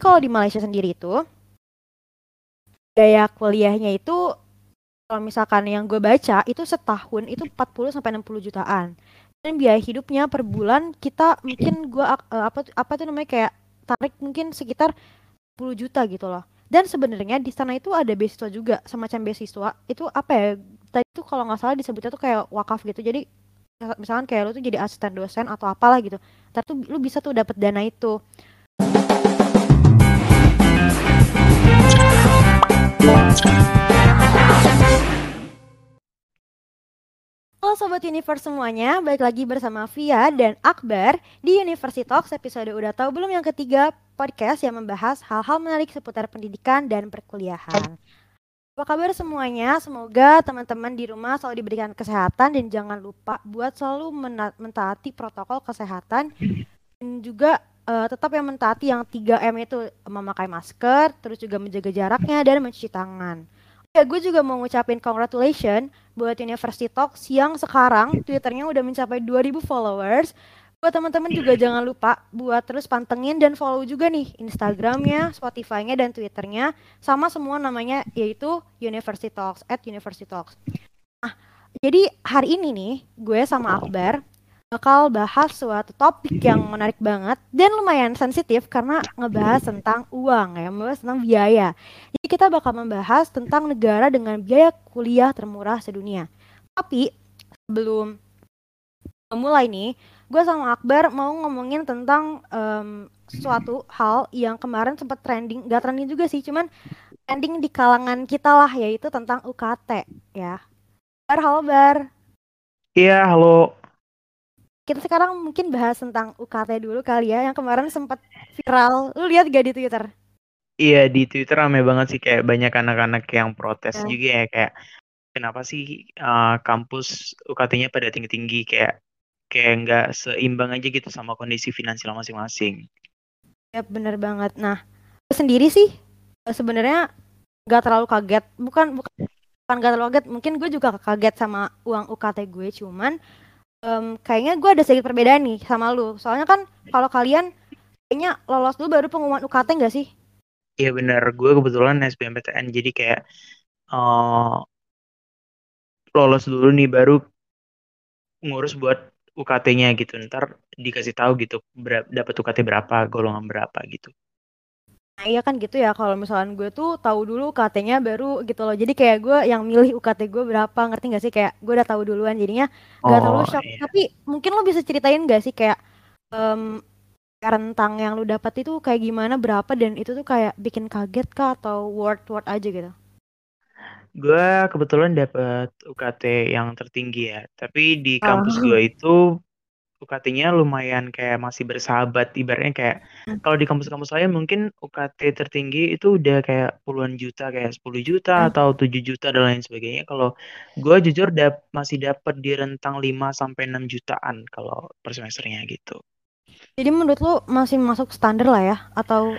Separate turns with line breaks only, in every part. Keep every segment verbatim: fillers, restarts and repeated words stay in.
kalau di Malaysia sendiri itu biaya kuliahnya itu kalau misalkan yang gue baca itu setahun itu empat puluh sampai enam puluh jutaan. Dan biaya hidupnya per bulan kita mungkin gue ak- eh, apa apa tuh namanya kayak tarik mungkin sekitar sepuluh juta gitu loh. Dan sebenarnya di sana itu ada beasiswa juga, semacam beasiswa. Itu apa ya? Tadi tuh kalau nggak salah disebutnya tuh kayak wakaf gitu. Jadi misalkan kayak lu tuh jadi asisten dosen atau apalah gitu. Ntar tuh lu bisa tuh dapat dana itu. Halo Sobat Universe semuanya, balik lagi bersama Via dan Akbar di University Talks episode udah tahu belum yang ketiga podcast yang membahas hal-hal menarik seputar pendidikan dan perkuliahan. Apa kabar semuanya? Semoga teman-teman di rumah selalu diberikan kesehatan dan jangan lupa buat selalu mena- mentaati protokol kesehatan dan juga eh, tetap yang mentaati yang tiga M itu memakai masker, terus juga menjaga jaraknya dan mencuci tangan. Ya, gue juga mau ngucapin congratulations buat University Talks yang sekarang Twitternya udah mencapai dua ribu followers. Buat teman-teman juga jangan lupa buat terus pantengin dan follow juga nih Instagramnya, Spotify-nya, dan Twitternya. Sama semua namanya yaitu University Talks, at University Talks. Nah, jadi hari ini nih gue sama Akbar bakal bahas suatu topik yang menarik banget dan lumayan sensitif karena ngebahas tentang uang ya, membahas tentang biaya. Jadi kita bakal membahas tentang negara dengan biaya kuliah termurah sedunia. Tapi sebelum memulai nih, gue sama Akbar mau ngomongin tentang em, suatu hal yang kemarin sempat trending, gak trending juga sih, cuman trending di kalangan kita lah, yaitu tentang U K T ya. Bar, halo Bar.
Iya, halo.
Kita sekarang mungkin bahas tentang U K T dulu kali ya, yang kemarin sempat viral. Lu lihat gak di Twitter?
Iya, di Twitter rame banget sih kayak banyak anak-anak yang protes
Ya.
juga ya kayak kenapa sih uh, kampus U K T-nya pada tinggi-tinggi kayak kayak nggak seimbang aja gitu sama kondisi finansial masing-masing.
Ya bener banget. Nah, gue sendiri sih eh, sebenarnya gak terlalu kaget. Bukan bukan bukan gak terlalu kaget. Mungkin gue juga kaget sama uang U K T gue. Cuman em, kayaknya gue ada sedikit perbedaan nih sama lu. Soalnya kan kalau kalian kayaknya lolos dulu baru pengumuman U K T gak sih?
Iya bener, gue kebetulan S B M P T N jadi kayak uh, lolos dulu nih baru ngurus buat U K T-nya gitu. Ntar dikasih tahu gitu berapa, dapat U K T berapa, golongan berapa gitu.
Nah, iya kan gitu ya. Kalau misalkan gue tuh tahu dulu U K T-nya baru gitu loh. Jadi kayak gue yang milih U K T gue berapa, ngerti gak sih? Kayak gue udah tahu duluan jadinya gak terlalu
Oh
shock.
iya.
Tapi mungkin lo bisa ceritain gak sih kayak em, rentang yang lu dapat itu kayak gimana, berapa, dan itu tuh kayak bikin kaget kah atau word word aja gitu?
Gue kebetulan dapet U K T yang tertinggi ya, tapi di kampus gue
Oh.
itu U K T-nya lumayan kayak masih bersahabat. Ibaratnya kayak kalau di kampus-kampus saya mungkin U K T tertinggi itu udah kayak puluhan juta, kayak sepuluh juta atau tujuh juta dan lain sebagainya. Kalau gue jujur dap masih dapat di rentang lima sampai enam jutaan kalau per semesternya gitu.
Jadi menurut lu masih masuk standar lah ya atau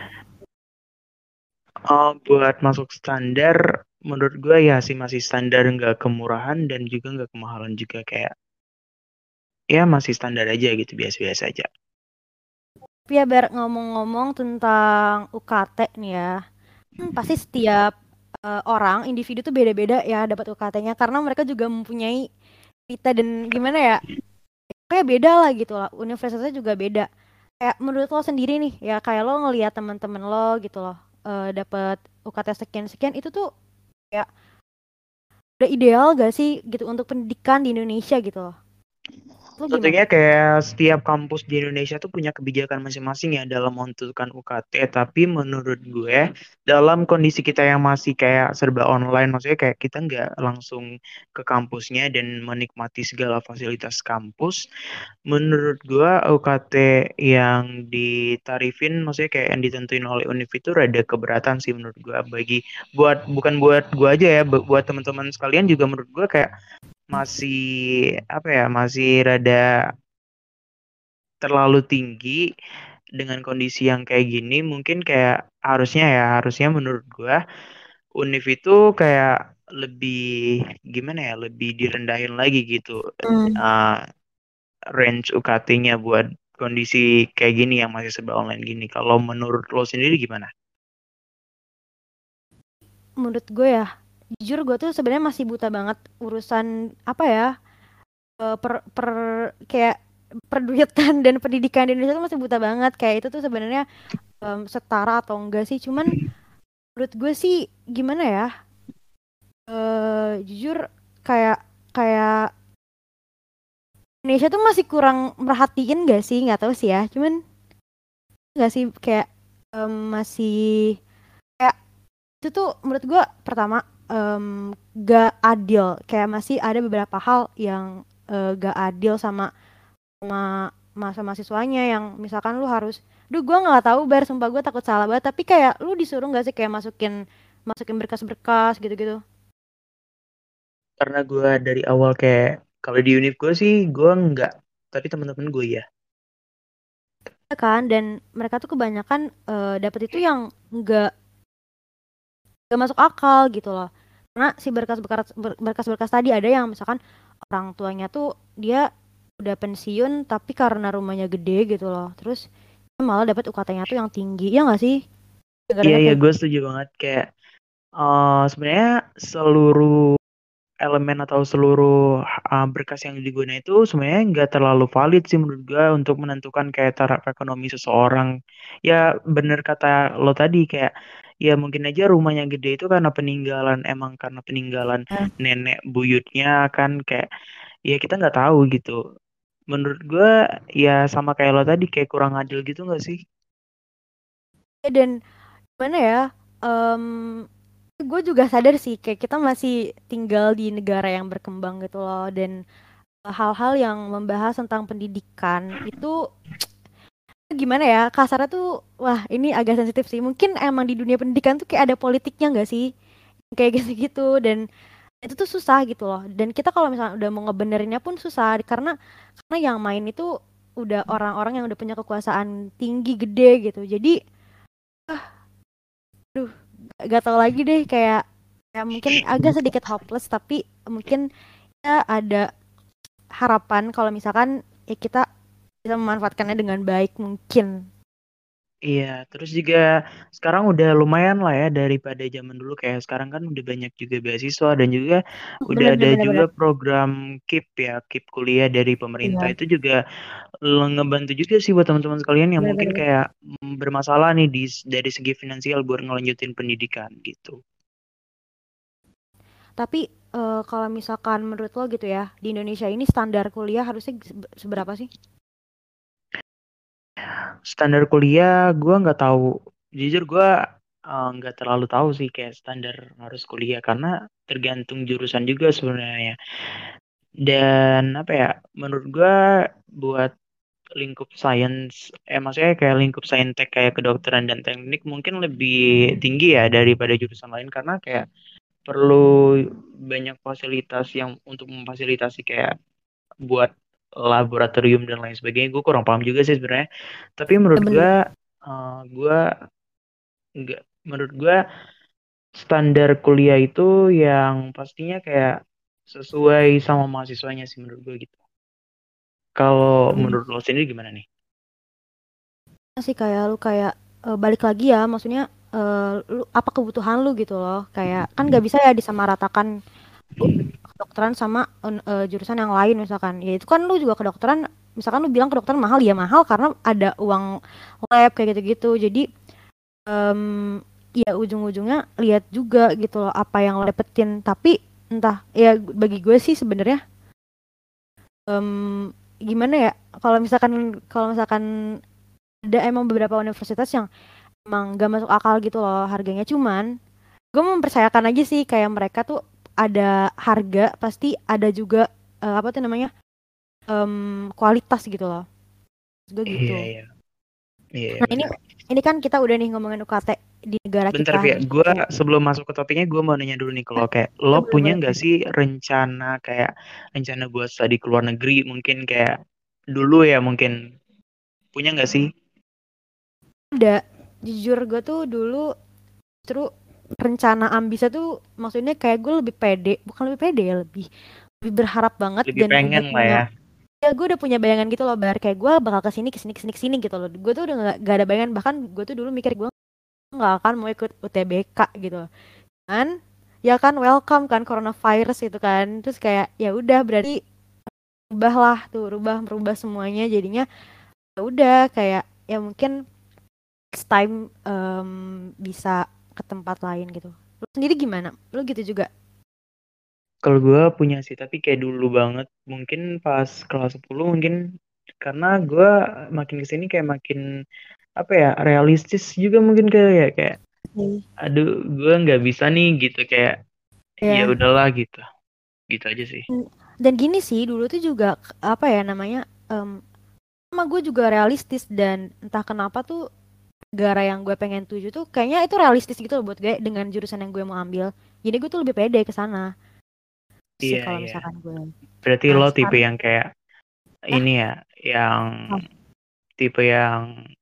Oh, buat masuk standar, menurut gue ya sih masih standar, nggak kemurahan dan juga nggak kemahalan juga kayak ya masih standar aja gitu, biasa-biasa aja.
ya biar ngomong-ngomong tentang U K T nih ya. Hmm, pasti setiap eh, orang individu tuh beda-beda ya dapat U K T-nya karena mereka juga mempunyai cerita dan gimana ya? Kayak beda lah gitu lah. Universitasnya juga beda. Kayak menurut lo sendiri nih ya kayak lo ngelihat teman-teman lo gitu loh eh, dapat U K T sekian-sekian itu tuh kayak udah ideal gak sih gitu untuk pendidikan di Indonesia gitu loh. Lo gimana?
Tentunya kayak setiap kampus di Indonesia tuh punya kebijakan masing-masing ya dalam menentukan U K T. Tapi menurut gue dalam kondisi kita yang masih kayak serba online, maksudnya kayak kita nggak langsung ke kampusnya dan menikmati segala fasilitas kampus. Menurut gue U K T yang ditarifin, maksudnya kayak yang ditentuin oleh Univ itu rada keberatan sih menurut gue. Bagi buat bukan buat gue aja ya, bu- buat teman-teman sekalian juga menurut gue kayak masih apa ya masih rada terlalu tinggi dengan kondisi yang kayak gini. Mungkin kayak harusnya ya harusnya menurut gua Univ itu kayak lebih gimana ya lebih direndahin lagi gitu,
Hmm.
uh, range U K T-nya buat kondisi kayak gini yang masih serba online gini. Kalau menurut lo sendiri gimana?
Menurut gue ya, jujur gue tuh sebenarnya masih buta banget urusan apa ya, eh, per, per kayak perduitan dan pendidikan di Indonesia tuh masih buta banget. Kayak itu tuh sebenarnya em, setara atau enggak sih? Cuman menurut gue sih gimana ya? eh jujur kayak kayak Indonesia tuh masih kurang merhatiin gak sih? Nggak tahu sih ya. Cuman nggak sih kayak em, masih kayak itu tuh menurut gue pertama em, gak adil. Kayak masih ada beberapa hal yang eh, gak adil sama sama masa mahasiswanya yang misalkan lu harus, duh gue nggak tahu bar, sumpah gue takut salah banget. Tapi kayak lu disuruh nggak sih kayak masukin masukin berkas-berkas gitu-gitu.
Karena gue dari awal kayak kalau di univ gue sih gue nggak, tapi teman-teman gue ya.
Ya kan, dan mereka tuh kebanyakan eh, dapet itu yang nggak nggak masuk akal gitu loh, karena si berkas-berkas ber- berkas-berkas tadi ada yang misalkan orang tuanya tuh dia udah pensiun tapi karena rumahnya gede gitu loh, terus dia malah dapat U K T-nya tuh yang tinggi, ya nggak sih?
Iya
Dengar-dengar
iya
kayak
gue setuju banget kayak eh sebenarnya seluruh elemen atau seluruh uh, berkas yang digunakan itu sebenarnya nggak terlalu valid sih menurut gue untuk menentukan kayak taraf ekonomi seseorang. Ya bener kata lo tadi kayak ya mungkin aja rumahnya gede itu karena peninggalan emang karena peninggalan
gitu.
nenek buyutnya kan kayak ya kita nggak tahu gitu. Menurut gue ya sama kayak lo tadi kayak kurang adil gitu nggak sih?
Ya, dan gimana ya, em gue juga sadar sih kayak kita masih tinggal di negara yang berkembang gitu loh, dan hal-hal yang membahas tentang pendidikan itu gimana ya, kasarnya tuh wah ini agak sensitif sih, mungkin emang di dunia pendidikan tuh kayak ada politiknya nggak sih, kayak gitu-gitu, dan itu tuh susah gitu loh, dan kita kalau misalnya udah mau ngebenerinnya pun susah karena karena yang main itu udah orang-orang yang udah punya kekuasaan tinggi gede gitu, jadi duh gak tau lagi deh, kayak kayak mungkin agak sedikit hopeless, tapi mungkin ya ada harapan kalau misalkan ya kita bisa memanfaatkannya dengan baik mungkin.
Iya, terus juga sekarang udah lumayan lah ya daripada zaman dulu kayak sekarang kan udah banyak juga beasiswa dan juga udah
Bener
ada
bener bener
juga
bener.
program KIP ya, KIP kuliah dari pemerintah
Iya,
itu juga l- ngebantu juga sih buat teman-teman sekalian yang
bener
mungkin
bener bener.
kayak mm, bermasalah nih di dari segi finansial buat ngelanjutin pendidikan gitu.
Tapi eh, kalau misalkan menurut lo gitu ya, di Indonesia ini standar kuliah harusnya se- seberapa sih?
Standar kuliah gue nggak tahu, jujur gue eh, nggak terlalu tahu sih kayak standar harus kuliah karena tergantung jurusan juga sebenarnya. Dan apa ya, menurut gua buat lingkup sains, eh maksudnya kayak lingkup saintek kayak kedokteran dan teknik mungkin lebih tinggi ya daripada jurusan lain karena kayak perlu banyak fasilitas yang untuk memfasilitasi kayak buat laboratorium dan lain sebagainya. Gue kurang paham juga sih sebenarnya. Tapi
Ya
menurut
bener.
gua, eh, gua nggak, menurut gua standar kuliah itu yang pastinya kayak sesuai sama mahasiswanya sih menurut gue gitu. Kalau
Bener.
menurut lo sendiri gimana nih?
Sih kayak lu kayak eh, balik lagi ya, maksudnya eh, lu apa kebutuhan lu gitu loh. Kayak kan gak bisa ya disamaratakan lu kedokteran sama eh, eh, jurusan yang lain misalkan. Ya itu kan lu juga kedokteran, misalkan lu bilang kedokteran mahal ya mahal karena ada uang lab kayak gitu-gitu. Jadi em, ya ujung-ujungnya lihat juga gitu loh apa yang lo dapetin. Tapi entah ya, bagi gue sih sebenarnya em, gimana ya, kalau misalkan kalau misalkan ada emang beberapa universitas yang emang gak masuk akal gitu loh harganya, cuman gue mempercayakan aja sih kayak mereka tuh ada harga pasti ada juga eh, apa tuh namanya, em, kualitas gitu loh. Maksud gue
Iya,
gitu.
iya. Iya, iya,
Nah ini
benar.
ini kan kita udah nih ngomongin U K T di negara
Bentar,
kita
Via.
nih.
Gue sebelum masuk ke topiknya, gue mau nanya dulu nih kalau kayak lo
Ya, boleh
punya
boleh.
nggak sih rencana kayak rencana buat studi ke luar negeri mungkin kayak dulu ya mungkin punya nggak sih?
Ada, jujur gue tuh dulu terus rencana ambisnya tuh maksudnya kayak gue lebih pede, bukan lebih pede ya, lebih lebih berharap banget
Lebih
dan udah
pengen lah
punya,
ya.
ya gue udah punya bayangan gitu loh, Bar, kayak gue bakal kesini kesini kesini kesini gitu loh. Gue tuh udah gak, gak ada bayangan, bahkan gue tuh dulu mikir gue nggak akan mau ikut U T B K gitu loh. Kan ya kan welcome kan coronavirus itu kan, terus kayak ya udah berarti rubah lah tuh, rubah merubah semuanya jadinya ya udah kayak ya mungkin next time em, bisa ke tempat lain gitu. Lu sendiri gimana? Lu gitu juga?
Kalau gue punya sih, tapi kayak dulu banget. Mungkin pas kelas sepuluh mungkin karena gue makin kesini kayak makin apa ya realistis juga mungkin kayak ya kayak
Hmm.
aduh gue nggak bisa nih gitu kayak ya
Ya.
udahlah gitu gitu aja sih.
Dan gini sih dulu tuh juga k- apa ya namanya em, sama gue juga realistis dan entah kenapa tuh negara yang gue pengen tuju tuh kayaknya itu realistis gitu loh buat gue dengan jurusan yang gue mau ambil. Jadi gue tuh lebih pede ke sana sih
Iya
kalau
iya.
misalkan gue.
Berarti
Nah
lo tipe
sekarang
yang kayak
ya,
ini ya, yang
oh,
tipe yang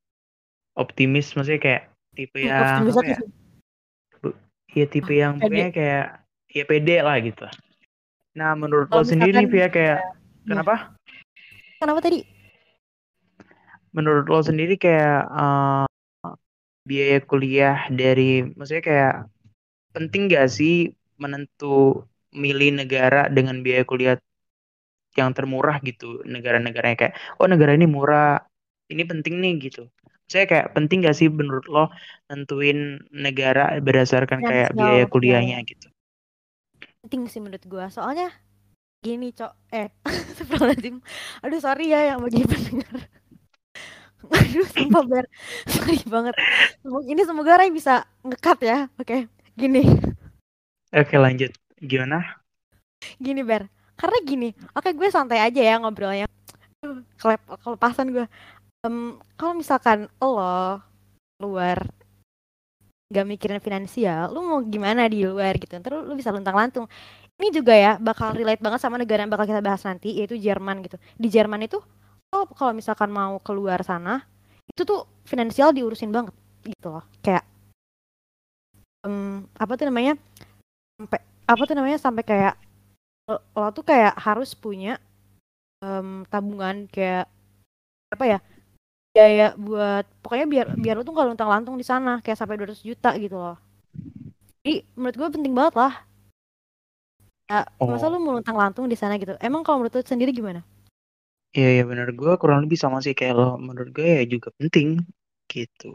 optimis, maksudnya kayak tipe
hmm,
yang
optimis
apa
aja
ya?
sih.
Bu- Ya tipe
Ah,
yang pokoknya
pede.
kayak ya pede lah gitu. Nah, menurut lo
Kalau
sendiri
misalkan
nih, Via, kayak
ya
kenapa?
kenapa tadi?
Menurut lo sendiri kayak eh, biaya kuliah dari, maksudnya kayak penting gak sih menentu milih negara dengan biaya kuliah yang termurah gitu, negara-negaranya kayak, oh negara ini murah, ini penting nih gitu. Saya kayak penting gak sih menurut lo nentuin negara berdasarkan kayak
Finansial
biaya
ya,
kuliahnya
ya.
gitu?
Penting sih menurut gue. Soalnya gini, Cok. Eh, Astagfirullahaladzim. Aduh, sorry ya yang bagi pendengar. Aduh, sumpah Ber. Sorry banget. Semoga- Ini semoga Ray bisa ngekat ya. Oke, gini.
Oke lanjut, gimana?
Gini, Ber. Karena gini, oke gue santai aja ya ngobrolnya. Aduh, kelep, kelepasan gue. Em, kalau misalkan lo luar gak mikirin finansial, lu mau gimana di luar gitu. Terus lu bisa luntang-lantung. Ini juga ya bakal relate banget sama negara yang bakal kita bahas nanti, yaitu Jerman gitu. Di Jerman itu, oh kalau misalkan mau keluar sana, itu tuh finansial diurusin banget gitu loh. Kayak em, apa tuh namanya? Sampai apa tuh namanya sampai kayak lo, lo tuh kayak harus punya em, tabungan kayak apa ya? Biaya buat pokoknya biar biar lo tuh kalau luntang-lantung di sana kayak sampai dua ratus juta gitu loh. Jadi menurut gue penting banget lah. Ya, masa lu
Oh,
mau luntang-lantung di sana gitu. Emang kalau menurut lu sendiri gimana?
iya ya benar gue kurang lebih sama sih kayak lo. Menurut gue ya juga penting gitu.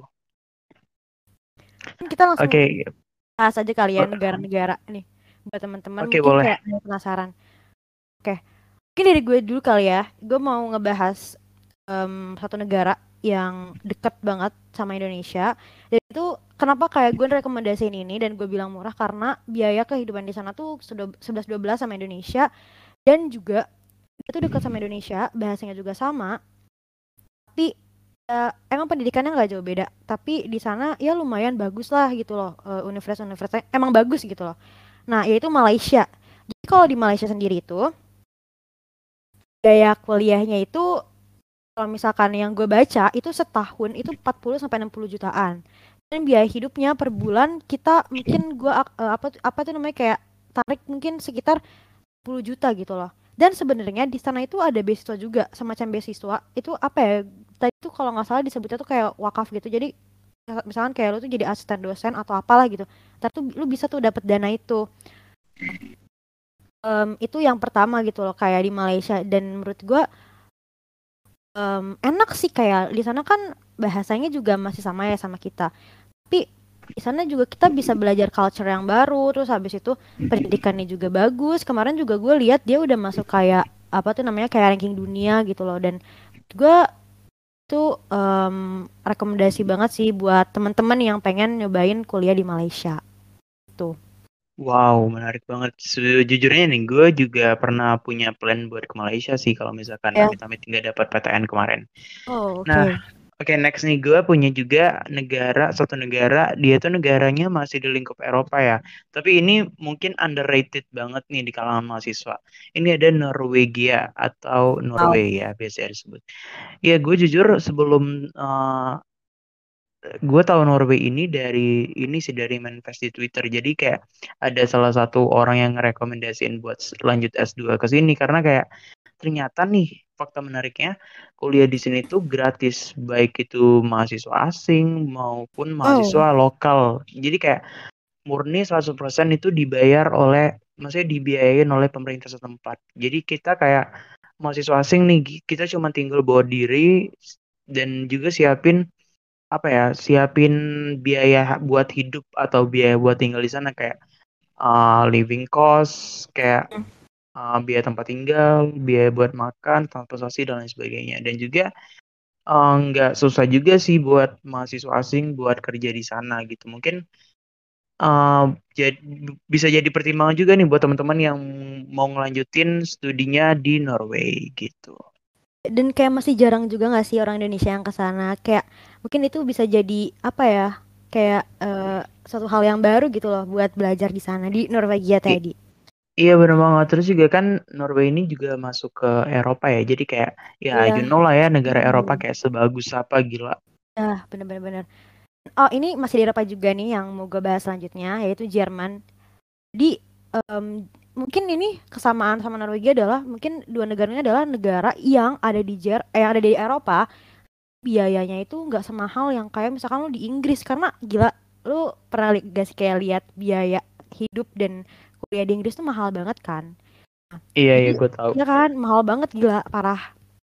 Kan kita langsung
Oke,
bahas aja kali ya
o-
negara-negara nih. Buat teman-teman
oke
mungkin
boleh.
kayak ada penasaran. Oke, mungkin dari gue dulu kali ya. Gue mau ngebahas em, satu negara yang deket banget sama Indonesia. Dan itu kenapa kayak gue rekomendasiin ini dan gue bilang murah karena biaya kehidupan di sana tuh sudah sebelas dua belas sama Indonesia dan juga itu dekat sama Indonesia, bahasanya juga sama, tapi ya, emang pendidikannya nggak jauh beda. Tapi di sana ya lumayan bagus lah gitu loh, eh, universitas-universitasnya emang bagus gitu loh. Nah, yaitu Malaysia. Jadi kalau di Malaysia sendiri itu biaya kuliahnya itu kalau misalkan yang gue baca itu setahun itu empat puluh sampai enam puluh jutaan. Dan biaya hidupnya per bulan kita mungkin gue ak- eh, apa apa tuh namanya kayak tarik mungkin sekitar sepuluh juta gitu loh. Dan sebenarnya di sana itu ada beasiswa juga, semacam beasiswa. Itu apa ya? Tadi tuh kalau nggak salah disebutnya tuh kayak wakaf gitu. Jadi misalkan kayak lu tuh jadi asisten dosen atau apalah gitu. Tapi tuh lu bisa tuh dapat dana itu. Em, itu yang pertama gitu loh kayak di Malaysia dan menurut gua em, enak sih kayak di sana kan bahasanya juga masih sama ya sama kita. Tapi di sana juga kita bisa belajar culture yang baru, terus habis itu pendidikannya juga bagus. Kemarin juga gue lihat dia udah masuk kayak apa tuh namanya kayak ranking dunia gitu loh dan gue tuh em, rekomendasi banget sih buat teman-teman yang pengen nyobain kuliah di Malaysia tuh.
Wow, menarik banget. Sejujurnya nih, gue juga pernah punya plan buat ke Malaysia sih kalau misalkan
Ya.
amit-amit nggak dapat P T N kemarin.
Oh,
Nah,
oke.
oke next nih gue punya juga negara, satu negara, dia tuh negaranya masih di lingkup Eropa ya. Tapi ini mungkin underrated banget nih di kalangan mahasiswa. Ini ada Norwegia atau
Wow.
Norway ya biasa disebut. Ya gue jujur sebelum eh, gue tahu Norway ini dari ini sih dari manifest di Twitter. Jadi kayak ada salah satu orang yang ngerekomendasiin buat s- lanjut S dua ke sini karena kayak ternyata nih fakta menariknya kuliah di sini tuh gratis baik itu mahasiswa asing maupun
Oh,
mahasiswa lokal. Jadi kayak murni seratus persen itu dibayar oleh maksudnya dibiayain oleh pemerintah setempat. Jadi kita kayak mahasiswa asing nih kita cuma tinggal bawa diri dan juga siapin apa ya siapin biaya buat hidup atau biaya buat tinggal di sana kayak uh, living cost kayak uh, biaya tempat tinggal biaya buat makan transportasi dan lain sebagainya dan juga uh, nggak susah juga sih buat mahasiswa asing buat kerja di sana gitu mungkin uh, jadi bisa jadi pertimbangan juga nih buat teman-teman yang mau ngelanjutin studinya di Norway gitu.
dan kayak masih jarang juga nggak sih orang Indonesia yang ke sana? Kayak mungkin itu bisa jadi apa ya? Kayak eh, suatu hal yang baru gitu loh buat belajar di sana di Norwegia
I-
tadi.
Iya bener banget. Terus juga kan Norway ini juga masuk ke Eropa ya. Jadi kayak ya you
Iya.
know lah ya negara Eropa
Hmm.
kayak sebagus apa gila.
Ah, bener-bener bener. Oh, ini masih di Eropa juga nih yang mau gue bahas selanjutnya, yaitu Jerman. Jadi em, mungkin ini kesamaan sama Norwegia adalah mungkin dua negara ini adalah negara yang ada di Jer eh, yang ada di Eropa, biayanya itu nggak semahal yang kayak misalkan lu di Inggris karena gila, lu pernah li- gak sih kayak lihat biaya hidup dan kuliah di Inggris tuh mahal banget kan.
Iya
Jadi
iya gue tahu.
ya kan mahal banget gila parah.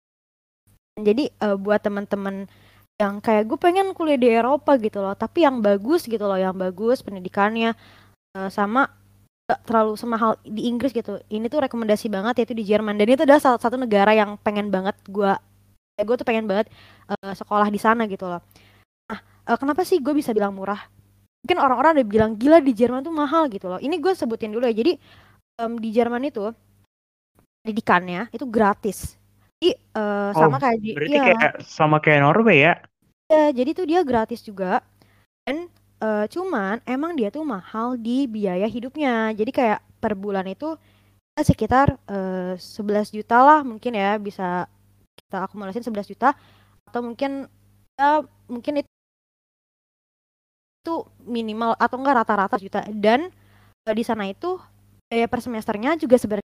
Jadi eh, buat teman-teman yang kayak gue pengen kuliah di Eropa gitu loh, tapi yang bagus gitu loh, yang bagus pendidikannya eh, sama gak terlalu semahal di Inggris gitu. Ini tuh rekomendasi banget yaitu di Jerman dan itu adalah salah satu negara yang pengen banget gue ya gue tuh pengen banget eh, sekolah di sana gitu loh. Nah, eh, kenapa sih gue bisa bilang murah? Mungkin orang-orang udah bilang gila di Jerman tuh mahal gitu loh. Ini gue sebutin dulu ya. Jadi em, di Jerman itu pendidikannya itu gratis. Jadi eh,
Oh
sama kayak di
berarti
ya,
kayak sama kayak Norway ya?
ya jadi tuh dia gratis juga dan eh, cuman emang dia tuh mahal di biaya hidupnya. Jadi kayak per bulan itu ya sekitar eh, sebelas juta lah mungkin ya bisa kita akumulasiin sebelas juta atau mungkin ya mungkin itu minimal atau enggak rata-rata juta dan eh, di sana itu biaya per semesternya juga sebenarnya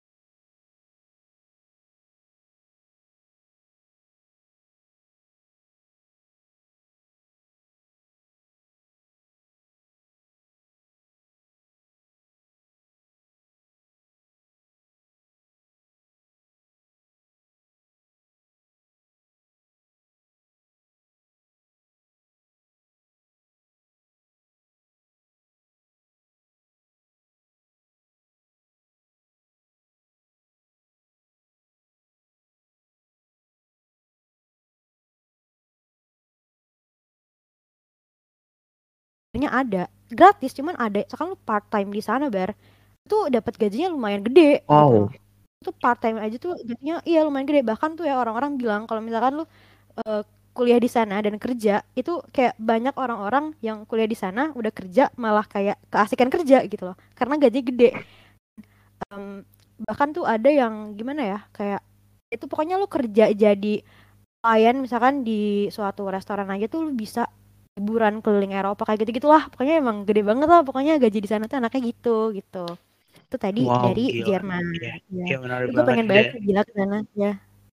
ada gratis cuman ada sekarang lu part time di sana bar itu dapat gajinya lumayan gede gitu loh.
Wow.
Itu part time aja tuh gajinya iya lumayan gede bahkan tuh ya orang-orang bilang kalau misalkan lu eh, kuliah di sana dan kerja itu kayak banyak orang-orang yang kuliah di sana udah kerja malah kayak keasikan kerja gitu loh karena gaji gede. Em, bahkan tuh ada yang gimana ya kayak itu pokoknya lu kerja jadi pelayan misalkan di suatu restoran aja tuh lu bisa liburan keliling Eropa kayak gitu gitulah pokoknya emang gede banget lah pokoknya gaji di sana tuh anaknya gitu gitu. Itu tadi
Wow
dari
gila.
Jerman
Ya,
ya.
ya menarik
Gue
banget
pengen banget
deh.
sih gila ke sana ya.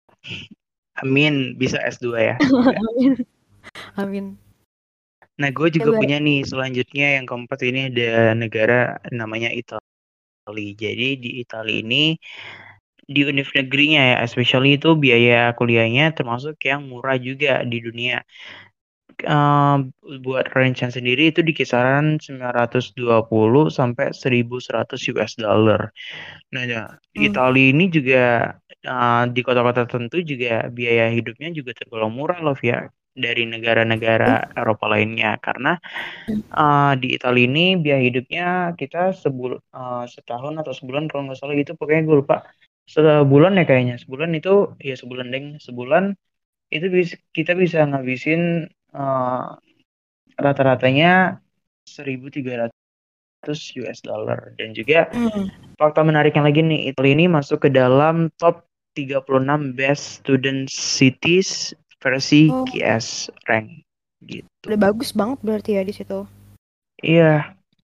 Amin bisa S dua ya semoga.
Amin. Amin.
Nah gue
Ya,
juga
Bar.
punya nih selanjutnya yang keempat ini ada negara namanya Italia. Jadi di Italia ini di univ negerinya ya, especially itu biaya kuliahnya termasuk yang murah juga di dunia. Eh, buat range sendiri itu di kisaran sembilan ratus dua puluh sampai seribu seratus U S dollar. Nah, ya, di
Hmm.
Italia ini juga eh, di kota-kota tertentu juga biaya hidupnya juga tergolong murah loh ya dari negara-negara
Eh,
Eropa lainnya karena eh, di Italia ini biaya hidupnya kita sebul eh, setahun atau sebulan kalau nggak salah gitu pokoknya gue lupa sebulan ya kayaknya sebulan itu ya sebulan deng sebulan itu bisa kita bisa ngabisin eh, rata-ratanya seribu tiga ratus U S dollar dan juga
hmm.
fakta menariknya lagi nih Italia ini masuk ke dalam top tiga puluh enam best student cities versi
Oh,
Q S rank. gitu.
Udah bagus banget berarti ya di situ.
Iya,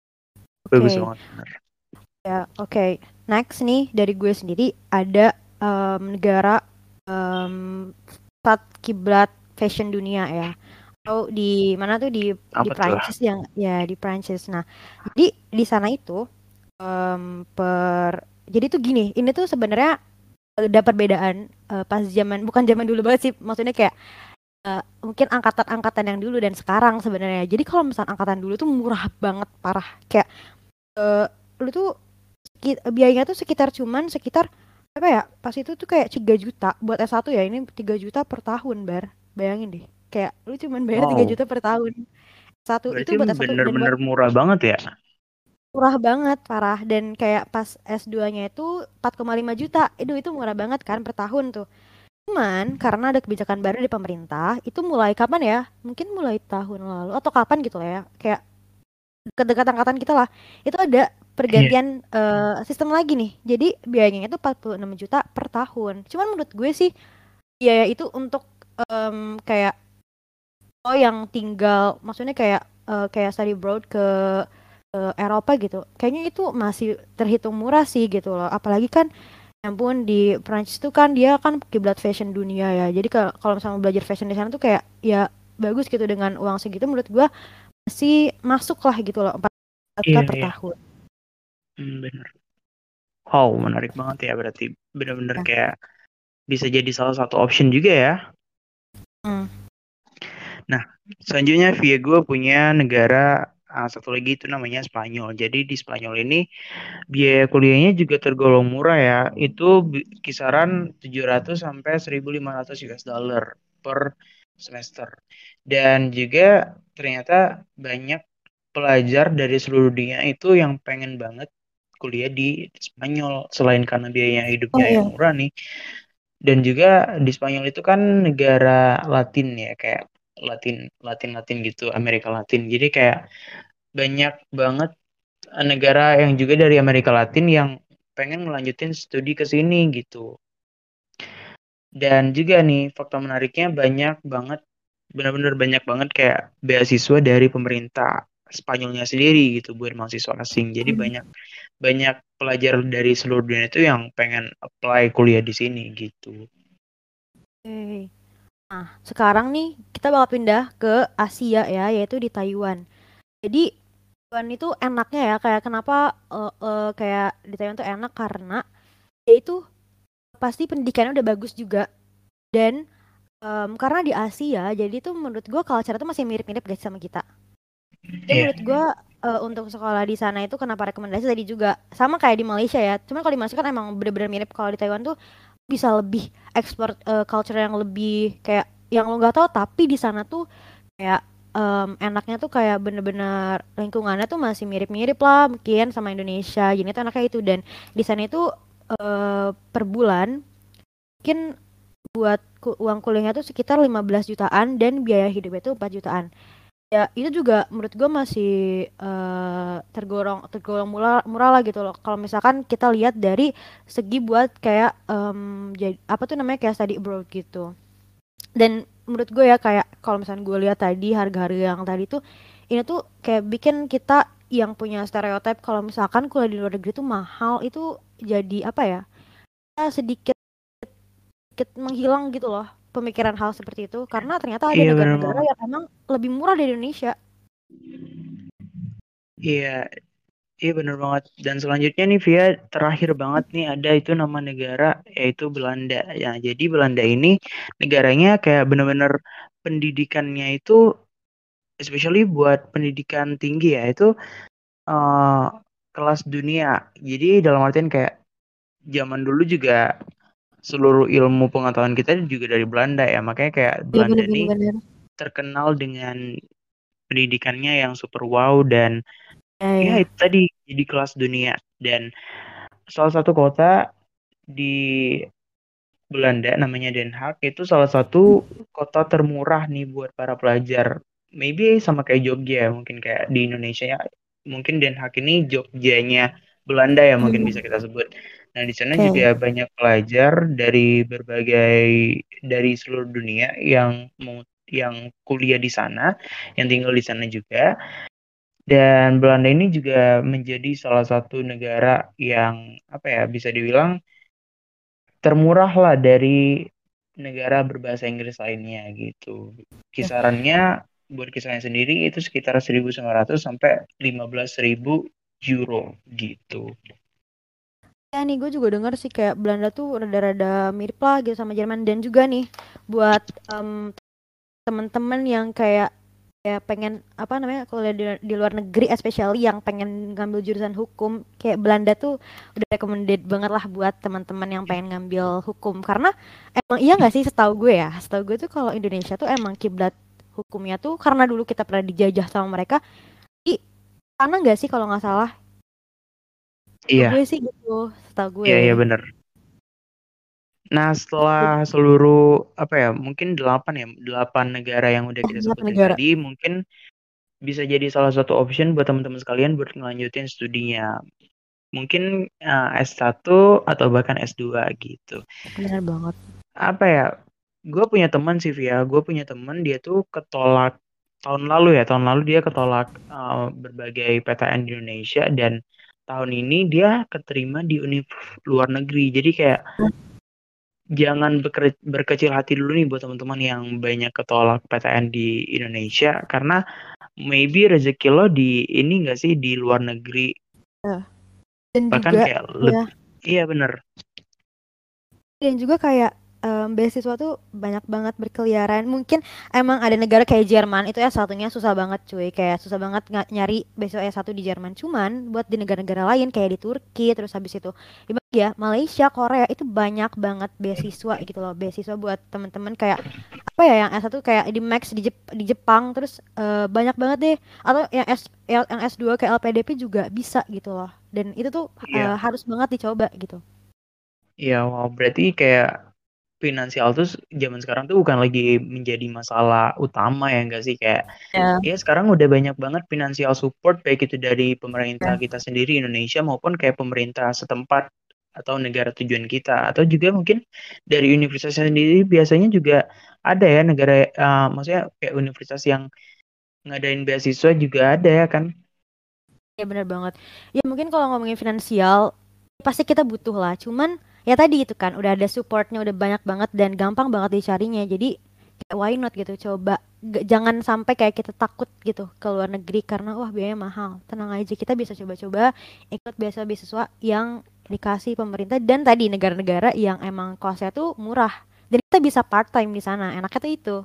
bagus
Oke.
banget bener.
Ya, oke. Next nih dari gue sendiri ada em, negara em, empat kiblat fashion dunia ya. Atau di mana tuh di di
Apa tuh?
Prancis yang ya di Prancis. Nah, jadi di sana itu em, per jadi tuh gini, ini tuh sebenarnya ada perbedaan eh, pas zaman bukan zaman dulu banget sih, maksudnya kayak eh, mungkin angkatan-angkatan yang dulu dan sekarang sebenarnya. Jadi kalau misalnya angkatan dulu tuh murah banget parah. Kayak eh, lu tuh ki- biayanya tuh sekitar cuman sekitar apa ya pas itu tuh kayak tiga juta buat S satu ya ini tiga juta per tahun bar bayangin deh kayak lu cuman bayar tiga
Wow,
juta per tahun satu itu
berarti
buat S satu dan buat
bener-bener murah banget ya?
murah banget parah dan kayak pas S dua-nya itu empat koma lima juta itu itu murah banget kan per tahun tuh cuman karena ada kebijakan baru dari pemerintah itu mulai kapan ya mungkin mulai tahun lalu atau kapan gitu lah ya kayak dekat-dekat angkatan kita lah itu ada
Iya.
pergantian eh, sistem lagi nih jadi biayanya itu empat puluh enam juta per tahun cuman menurut gue sih biaya itu untuk em, kayak oh yang tinggal maksudnya kayak eh, kayak study abroad ke eh, Eropa gitu kayaknya itu masih terhitung murah sih gitu loh apalagi kan ya ampun di Prancis tuh kan dia kan kiblat fashion dunia ya jadi ke- kalau misalnya mau belajar fashion di sana tuh kayak ya bagus gitu dengan uang segitu menurut gue masih masuk lah gitu loh empat juta
Iya,
per
iya.
tahun.
Hmm, bener. Wow, menarik banget ya berarti. Bener-bener
Ya.
kayak bisa jadi salah satu option juga ya.
Hmm.
Nah, selanjutnya via gue punya negara ah, satu lagi itu namanya Spanyol. Jadi di Spanyol ini biaya kuliahnya juga tergolong murah ya. Itu bi- kisaran tujuh ratus sampai seribu lima ratus U S dollar per semester. Dan juga ternyata banyak pelajar dari seluruh dunia itu yang pengen banget kuliah di Spanyol selain karena biaya hidupnya
Oh
yang
iya.
murah nih. Dan juga di Spanyol itu kan negara Latin ya kayak Latin Latin Latin gitu, Amerika Latin. Jadi kayak banyak banget eh, negara yang juga dari Amerika Latin yang pengen melanjutin studi ke sini gitu. Dan juga nih fakta menariknya banyak banget, benar-benar banyak banget kayak beasiswa dari pemerintah Spanyolnya sendiri gitu buat mahasiswa asing. Jadi
Hmm.
banyak banyak pelajar dari seluruh dunia itu yang pengen apply kuliah di sini gitu.
Oke. Nah, sekarang nih kita bakal pindah ke Asia ya, yaitu di Taiwan. Jadi Taiwan itu enaknya ya, kayak kenapa eh, eh, kayak di Taiwan tuh enak karena dia itu pasti pendidikannya udah bagus juga dan em, karena di Asia, jadi tuh menurut gua culture itu masih mirip-mirip guys sama kita. Jadi
Iya,
menurut gua eh, untuk sekolah di sana itu kenapa rekomendasi tadi juga sama kayak di Malaysia ya. Cuman kalau di Malaysia kan emang bener-bener mirip kalau di Taiwan tuh bisa lebih ekspor eh, culture yang lebih kayak yang lo nggak tahu tapi di sana tuh kayak em, enaknya tuh kayak bener-bener lingkungannya tuh masih mirip-mirip lah mungkin sama Indonesia jadi tuh enaknya itu dan di sana itu eh, per bulan mungkin buat ku- uang kuliahnya tuh sekitar lima belas jutaan dan biaya hidupnya tuh empat jutaan ya itu juga menurut gue masih eh, tergolong tergolong murah murah lah gitu loh kalau misalkan kita lihat dari segi buat kayak em, jadi apa tuh namanya kayak study abroad gitu dan menurut gue ya kayak kalau misalnya gue lihat tadi harga-harga yang tadi tuh ini tuh kayak bikin kita yang punya stereotip kalau misalkan kuliah di luar negeri tuh mahal itu jadi apa ya ya sedikit sedikit menghilang gitu loh pemikiran hal seperti itu karena ternyata ada
iya benar
negara-negara
banget.
yang emang lebih murah dari Indonesia.
Iya, iya benar banget. Dan selanjutnya nih Via, terakhir banget nih ada itu nama negara yaitu Belanda. Ya, jadi Belanda ini negaranya kayak benar-benar pendidikannya itu, especially buat pendidikan tinggi ya, itu eh, kelas dunia. Jadi dalam artian kayak zaman dulu juga seluruh ilmu pengetahuan kita juga dari Belanda ya. Makanya kayak
Iya
Belanda nih
bener-bener.
terkenal dengan pendidikannya yang super wow dan
Ya
ya
ya.
itu tadi jadi kelas dunia. Dan salah satu kota di Belanda namanya Den Haag itu salah satu kota termurah nih buat para pelajar. Maybe sama kayak Jogja mungkin kayak di Indonesia ya. Mungkin Den Haag ini Jogjanya Belanda ya mungkin
Hmm.
bisa kita sebut. Nah, di sana juga
Oke.
banyak pelajar dari berbagai dari seluruh dunia yang mau yang kuliah di sana, yang tinggal di sana juga. Dan Belanda ini juga menjadi salah satu negara yang apa ya bisa dibilang termurah lah dari negara berbahasa Inggris lainnya gitu.
Ya.
Kisarannya buat kisarannya sendiri itu sekitar seribu sembilan ratus sampai lima belas ribu euro gitu.
Ya nih gue juga denger sih kayak Belanda tuh rada-rada mirip lah gitu sama Jerman, dan juga nih buat em, temen-temen yang kayak ya pengen apa namanya kalau di, di luar negeri especially yang pengen ngambil jurusan hukum, kayak Belanda tuh udah recommended banget lah buat teman-teman yang pengen ngambil hukum, karena emang iya nggak sih, setahu gue ya setahu gue tuh kalau Indonesia tuh emang kiblat hukumnya tuh karena dulu kita pernah dijajah sama mereka. Ih, sana nggak sih kalau nggak salah? Setahu gue
Iya,
sih gitu, setahu gue.
iya, iya bener. Nah, setelah seluruh apa ya, mungkin delapan ya, delapan negara yang udah kita
Banyak
sebutin
negara.
tadi, mungkin bisa jadi salah satu option buat teman-teman sekalian buat ngelanjutin studinya. Mungkin eh, S satu atau bahkan S dua gitu.
Benar banget.
Apa ya? Gue punya teman sih Via, gue punya teman dia tuh ketolak tahun lalu ya, tahun lalu dia ketolak eh, berbagai P T N di Indonesia dan tahun ini dia keterima di univ luar negeri. Jadi kayak jangan beker- berkecil hati dulu nih buat teman-teman yang banyak ketolak P T N di Indonesia karena maybe rezeki lo di ini enggak sih di luar negeri
Ya. Dan
bahkan
juga
kayak
ya,
lebih iya bener.
dan juga kayak em, beasiswa tuh banyak banget berkeliaran. Mungkin emang ada negara kayak Jerman itu ya satunya susah banget cuy. Kayak susah banget nggak nyari beasiswa S satu di Jerman. Cuman buat di negara-negara lain kayak di Turki, terus habis itu ya Malaysia, Korea itu banyak banget beasiswa gitu loh. Beasiswa buat temen-temen kayak apa ya, yang S satu kayak di Max di, Jep- di Jepang, terus eh, banyak banget deh. Atau yang S yang S dua kayak L P D P juga bisa gitu loh. Dan itu tuh eh,
Iya,
harus banget dicoba gitu.
iya, wow, berarti kayak finansial tuh zaman sekarang tuh bukan lagi menjadi masalah utama ya enggak sih kayak
Ya.
ya sekarang udah banyak banget finansial support baik itu dari pemerintah
Ya.
kita sendiri Indonesia maupun kayak pemerintah setempat atau negara tujuan kita atau juga mungkin dari universitas sendiri biasanya juga ada ya negara eh, maksudnya kayak universitas yang ngadain beasiswa juga ada ya kan.
Ya benar banget. Ya mungkin kalau ngomongin finansial pasti kita butuh lah. Cuman ya tadi itu kan udah ada supportnya udah banyak banget dan gampang banget dicarinya. Jadi kayak why not gitu coba. G- jangan sampai kayak kita takut gitu ke luar negeri karena wah biayanya mahal. Tenang aja, kita bisa coba-coba ikut beasiswa-beasiswa yang dikasih pemerintah dan tadi negara-negara yang emang costnya tuh murah. Dan kita bisa part time di sana. Enaknya tuh itu.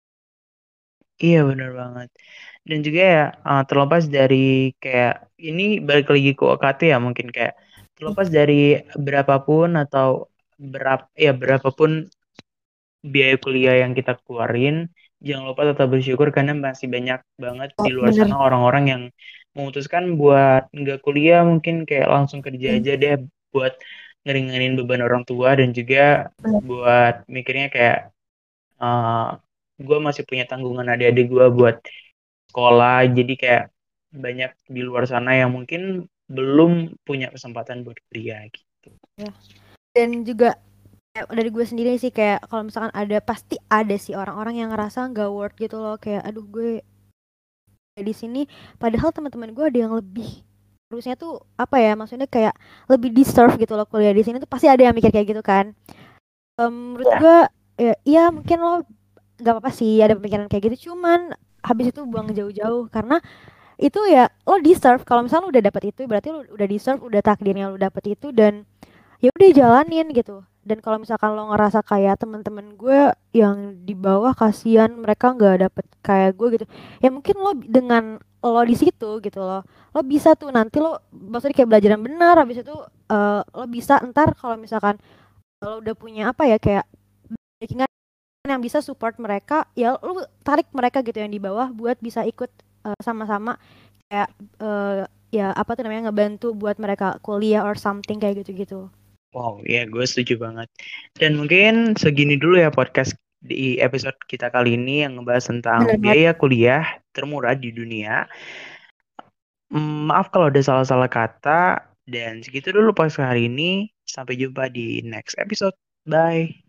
Iya benar banget. Dan juga ya uh, terlepas dari kayak ini balik lagi ke U K T ya mungkin kayak terlepas dari berapapun atau berap ya berapapun biaya kuliah yang kita keluarin, jangan lupa tetap bersyukur karena masih banyak banget di
Oh,
luar
bener.
sana orang-orang yang memutuskan buat nggak kuliah mungkin kayak langsung kerja
Hmm,
aja deh buat ngeringanin beban orang tua dan juga
bener.
buat mikirnya kayak uh, gue masih punya tanggungan adik-adik gue buat sekolah jadi kayak banyak di luar sana yang mungkin belum punya kesempatan buat kuliah gitu.
Ya. Dan juga kayak dari gue sendiri sih kayak kalau misalkan ada pasti ada sih orang-orang yang ngerasa nggak worth gitu loh, kayak aduh gue di sini padahal teman-teman gue ada yang lebih harusnya tuh apa ya, maksudnya kayak lebih deserve gitu loh kuliah di sini tuh, pasti ada yang mikir kayak gitu kan. Em, menurut
Ya.
gue ya, iya mungkin lo nggak apa-apa sih ada pemikiran kayak gitu, cuman habis itu buang jauh-jauh karena itu ya lo deserve. Kalau misalnya lo udah dapet itu berarti lo udah deserve, udah takdirnya lo dapet itu, dan ya udah jalanin gitu. Dan kalau misalkan lo ngerasa kayak teman-teman gue yang di bawah kasihan mereka nggak dapet kayak gue gitu, ya mungkin lo dengan lo di situ gitu lo lo bisa tuh nanti lo maksudnya kayak belajar yang benar, habis itu eh, lo bisa ntar kalau misalkan lo udah punya apa ya kayak backingan yang bisa support mereka, ya lo tarik mereka gitu yang di bawah buat bisa ikut eh, sama-sama kayak eh, ya apa tuh namanya ngebantu buat mereka kuliah or something kayak gitu-gitu.
Wow, ya gue setuju banget. Dan mungkin segini dulu ya podcast di episode kita kali ini yang ngebahas tentang
Bener banget.
biaya kuliah termurah di dunia. Hmm, maaf kalau ada salah-salah kata. Dan segitu dulu podcast hari ini. Sampai jumpa di next episode. Bye.